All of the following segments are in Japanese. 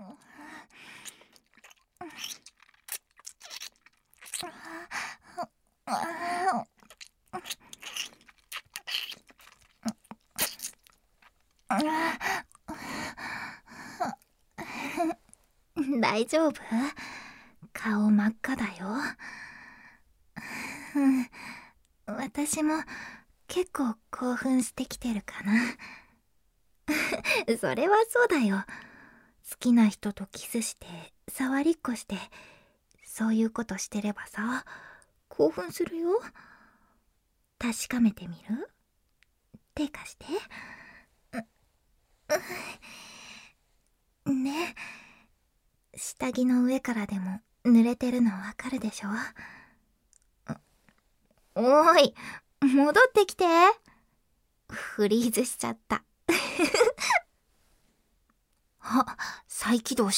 大丈夫？顔真っ赤だよ。私も結構興奮してきてるかな。それはそうだよ。好きな人とキスして触りっこしてそういうことしてればさ、興奮するよ。確かめてみる？手貸して。ね、下着の上からでも濡れてるのわかるでしょ？おーい、戻ってきて。フリーズしちゃった。あ、再起動した。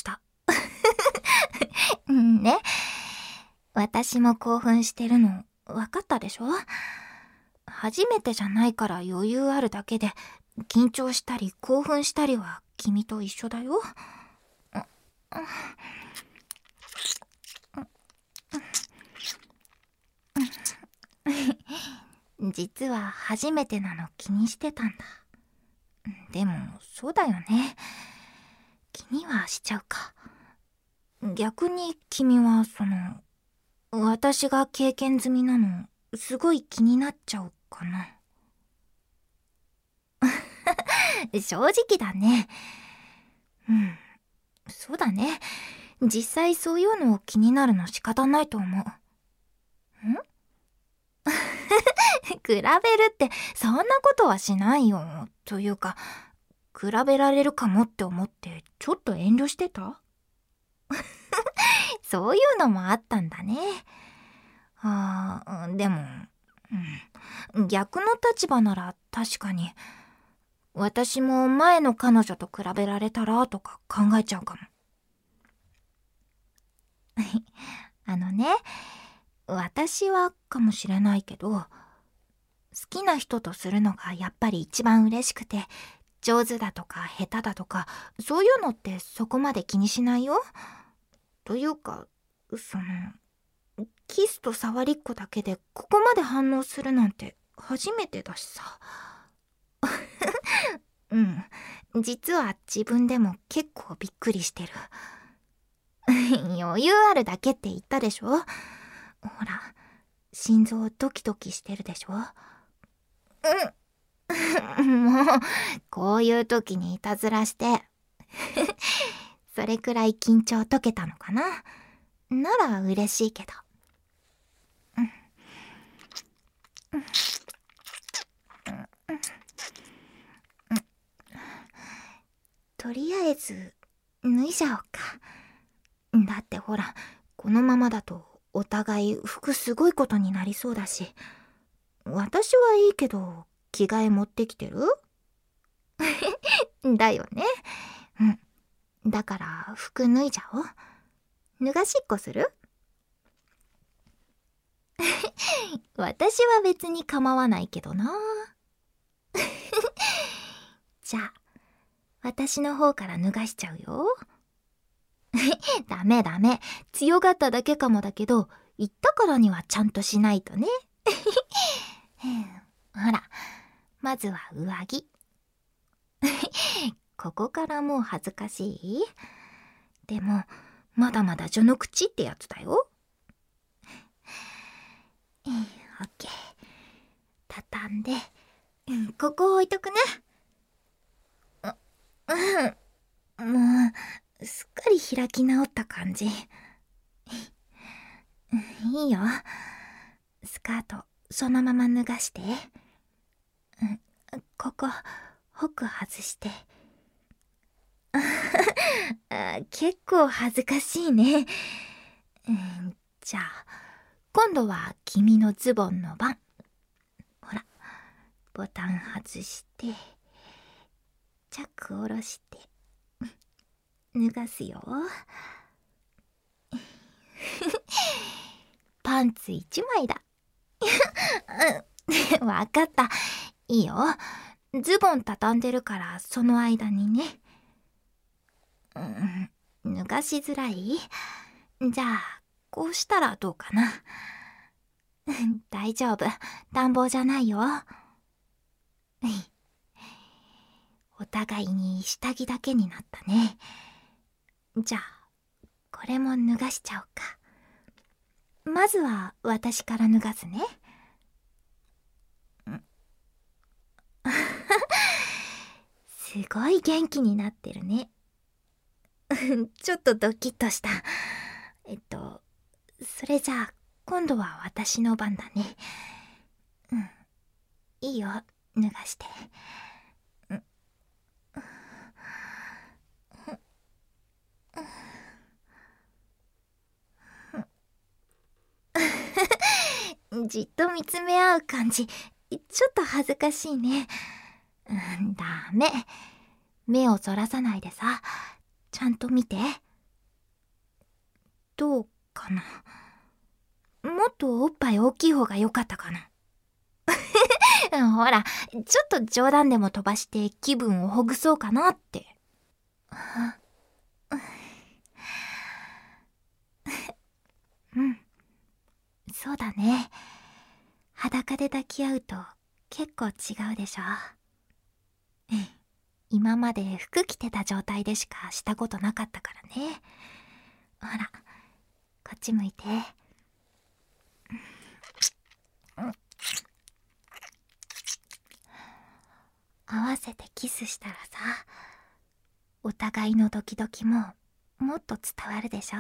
ね、私も興奮してるの分かったでしょ？初めてじゃないから余裕あるだけで、緊張したり興奮したりは君と一緒だよ。実は初めてなの気にしてたんだ。でもそうだよね。気にはしちゃうか。逆に君は私が経験済みなのすごい気になっちゃうかな。正直だね。そうだね。実際そういうの気になるの仕方ないと思う。比べるってそんなことはしないよ。というか、比べられるかもって思ってちょっと遠慮してた？そういうのもあったんだね。でも、逆の立場なら確かに、私も前の彼女と比べられたらとか考えちゃうかも。私はかもしれないけど、好きな人とするのがやっぱり一番嬉しくて、上手だとか下手だとか、そういうのってそこまで気にしないよ。というか、キスと触りっこだけでここまで反応するなんて初めてだしさ。実は自分でも結構びっくりしてる。余裕あるだけって言ったでしょ？ほら、心臓ドキドキしてるでしょ？もう、こういう時にいたずらして。それくらい緊張解けたのかな？なら嬉しいけど。とりあえず脱いじゃおうか。だってほら、このままだとお互い服すごいことになりそうだし。私はいいけど着替え持ってきてる？だよね。だから服脱いじゃおう。脱がしっこする？私は別に構わないけどな。じゃあ私の方から脱がしちゃうよ。ダメダメ。強がっただけかもだけど、言ったからにはちゃんとしないとね。ほら、まずは上着。ここからもう恥ずかしい？でも、まだまだ序の口ってやつだよ。オッケー。畳んで、ここ置いとくね。もう、すっかり開き直った感じ。いいよ。スカート、そのまま脱がして。ここ、ホク外して。結構恥ずかしいね。じゃあ、今度は君のズボンの番。ほら、ボタン外して、チャック下ろして、脱がすよ。パンツ1枚だ。わかった。いいよ。ズボン畳んでるからその間にね。 脱がしづらい？じゃあ、こうしたらどうかな。大丈夫。暖房じゃないよ。お互いに下着だけになったね。じゃあ、これも脱がしちゃおうか。まずは私から脱がすね。すごい元気になってるね。ちょっとドキッとした。それじゃあ、今度は私の番だね。いいよ、脱がして。じっと見つめ合う感じ、ちょっと恥ずかしいね。ダメ。目をそらさないでさ、ちゃんと見て。どうかな。もっとおっぱい大きい方が良かったかな。ほら、ちょっと冗談でも飛ばして気分をほぐそうかなって。うん、そうだね。裸で抱き合うと結構違うでしょ。今まで服着てた状態でしかしたことなかったからね。ほら、こっち向いて。合わせてキスしたらさ、お互いのドキドキももっと伝わるでしょ。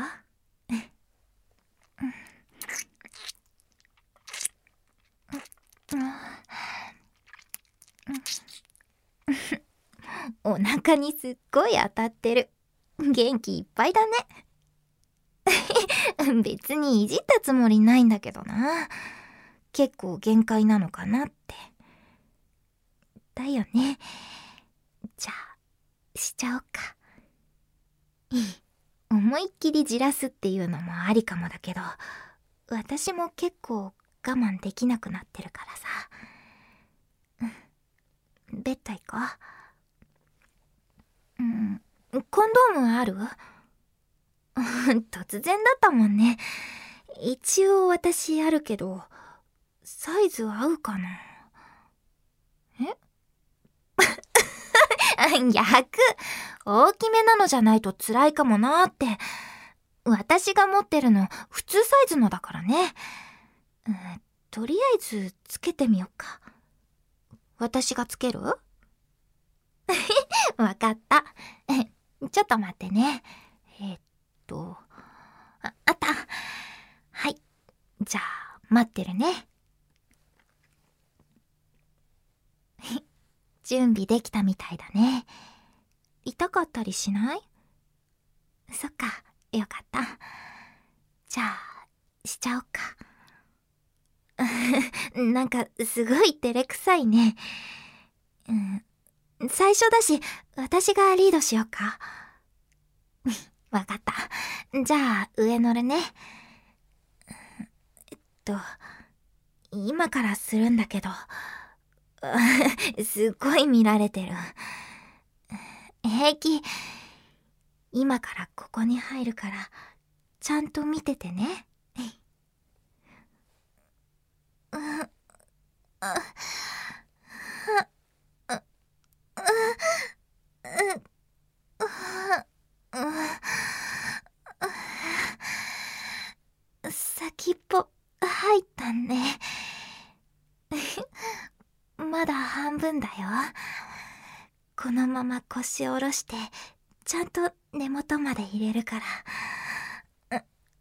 お腹にすっごい当たってる。元気いっぱいだね。別にいじったつもりないんだけどな。結構限界なのかなって。だよね。じゃあ、しちゃおうか。思いっきりじらすっていうのもありかもだけど、私も結構我慢できなくなってるからさ。ベッド行こう。コンドームある？突然だったもんね。一応私あるけど、サイズ合うかな？逆。大きめなのじゃないと辛いかもなーって。私が持ってるの普通サイズのだからね。とりあえずつけてみよっか。私がつける？わかった。ちょっと待ってね。あった。はい。じゃあ、待ってるね。準備できたみたいだね。痛かったりしない？そっか、よかった。じゃあ、しちゃおうか。なんか、すごい照れくさいね。最初だし、私がリードしようか。わかった。じゃあ、上乗るね。今からするんだけど、すっごい見られてる。平気。今からここに入るから、ちゃんと見ててね。先っぽ入ったね。まだ半分だよ。このまま腰下ろしてちゃんと根元まで入れるから。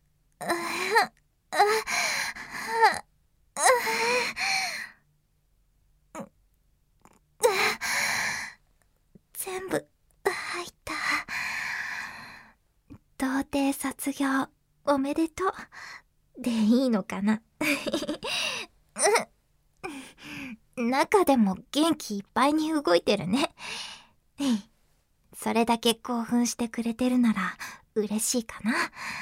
全部入った。童貞卒業おめでとうでいいのかな。中でも元気いっぱいに動いてるね。それだけ興奮してくれてるなら嬉しいかな。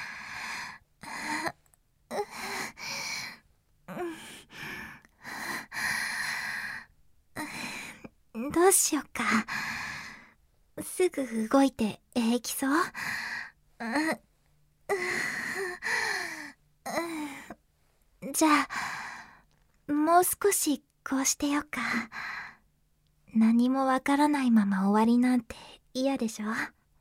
どうしよっか。すぐ動いて平気そう？ じゃあもう少しこうしてよっか。何もわからないまま終わりなんて嫌でしょ。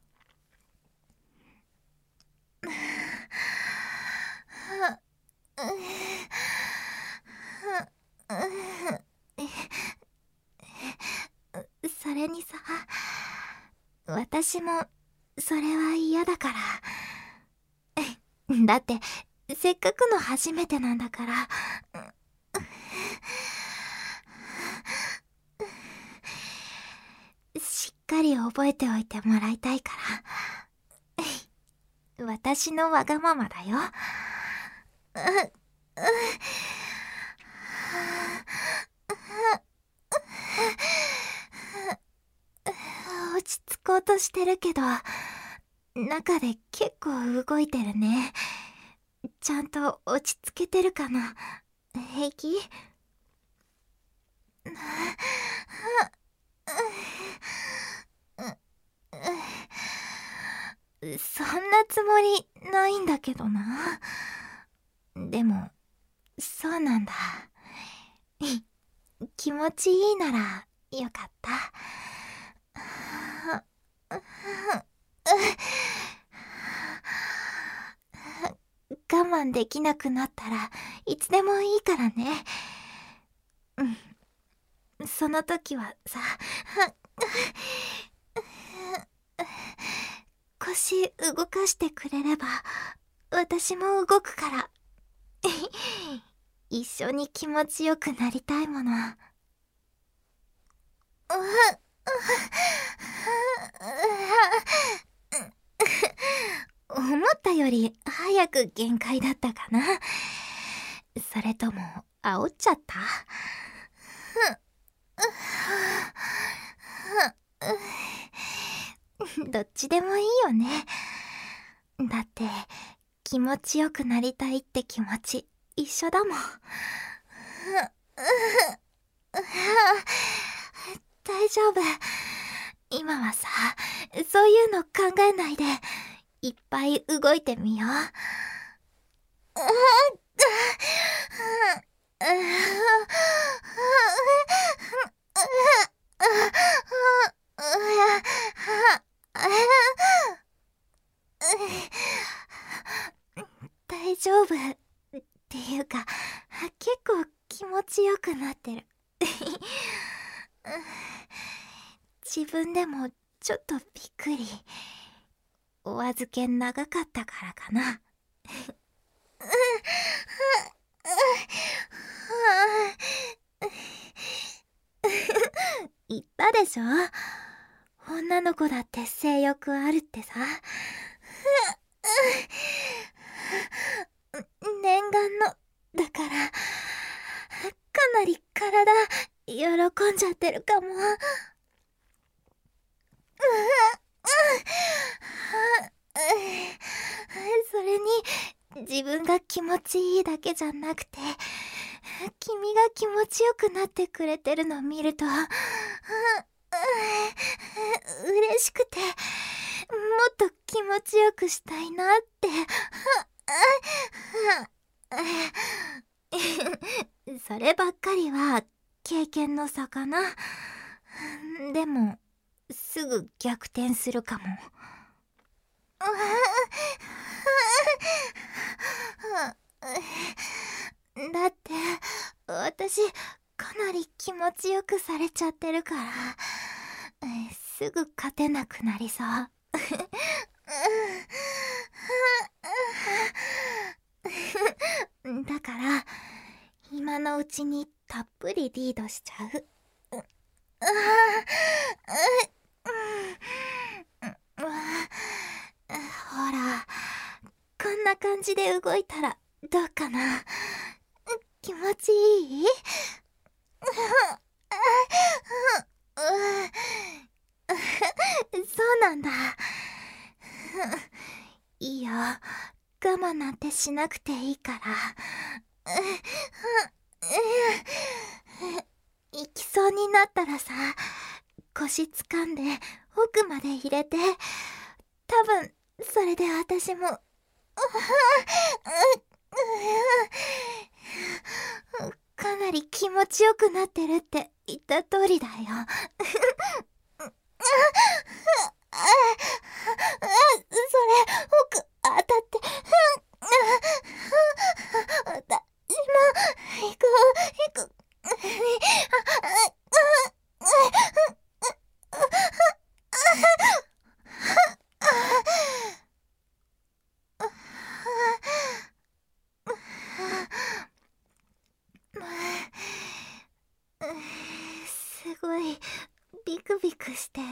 それにさ、私もそれは嫌だから。だってせっかくの初めてなんだから。しっかり覚えておいてもらいたいから。私のわがままだよ。落ち着こうとしてるけど、中で結構動いてるね。ちゃんと落ち着けてるかな。平気？そんなつもりないんだけどな。でもそうなんだ。気持ちいいならよかった。我慢できなくなったらいつでもいいからね。その時はさ、腰動かしてくれれば私も動くから一緒に気持ちよくなりたいもの。思ったより早く限界だったかな。それとも煽っちゃった？どっちでもいいよね。だって気持ちよくなりたいって気持ち一緒だもん。大丈夫。今はさ、そういうの考えないでいっぱい動いてみよう。大丈夫っていうか、結構気持ちよくなってる。自分でもちょっとびっくり。お預け長かったからかな。言ったでしょ、女の子だって性欲あるってさ。念願のだから、かなり体喜んじゃってるかも。それに自分が気持ちいいだけじゃなくて、君が気持ちよくなってくれてるの見ると嬉しくて、もっと気持ちよくしたいなってそればっかりは経験の差かな。でもすぐ逆転するかも。だって私かなり気持ちよくされちゃってるから、すぐ勝てなくなりそう。だから今のうちにたっぷりリードしちゃう。ほら、こんな感じで動いたらどうかな。気持ちいい？そうなんだ。いいよ、我慢なんてしなくていいから。行きそうになったらさ、腰掴んで奥まで入れて、多分それで私もかなり気持ちよくなってるって言った通りだよ。それ奥当たって、私も行く行く。すごいビクビクしてる。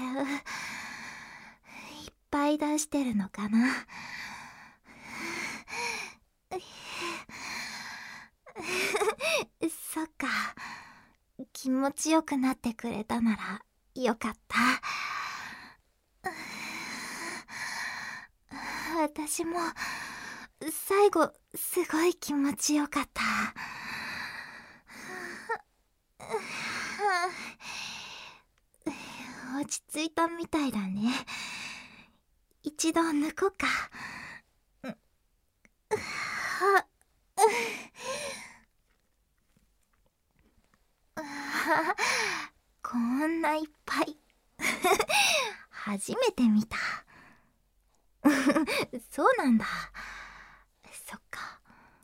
いっぱい出してるのかな。そっか、気持ちよくなってくれたならよかった。私も最後すごい気持ちよかった。落ち着いたみたいだね。一度抜こうか。こんないっぱい初めて見た。そうなんだ。そっか。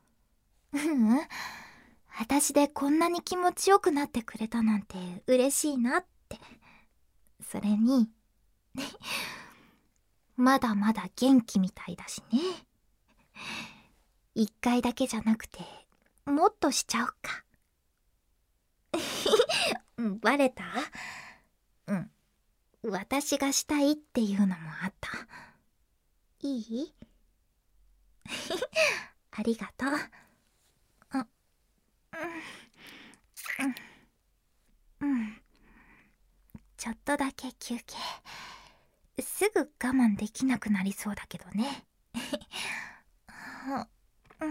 私でこんなに気持ちよくなってくれたなんて嬉しいなって。それにまだまだ元気みたいだしね。一回だけじゃなくてもっとしちゃおうか。バレた？うん。私がしたいっていうのもあった。いい？ありがとう。うん。ちょっとだけ休憩。すぐ我慢できなくなりそうだけどね。うん。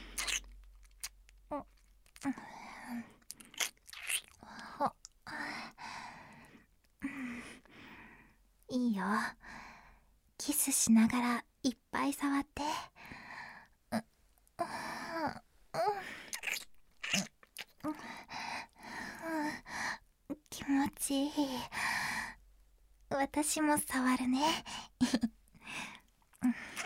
いいよ。キスしながらいっぱい触って。気持ちいい。私も触るね。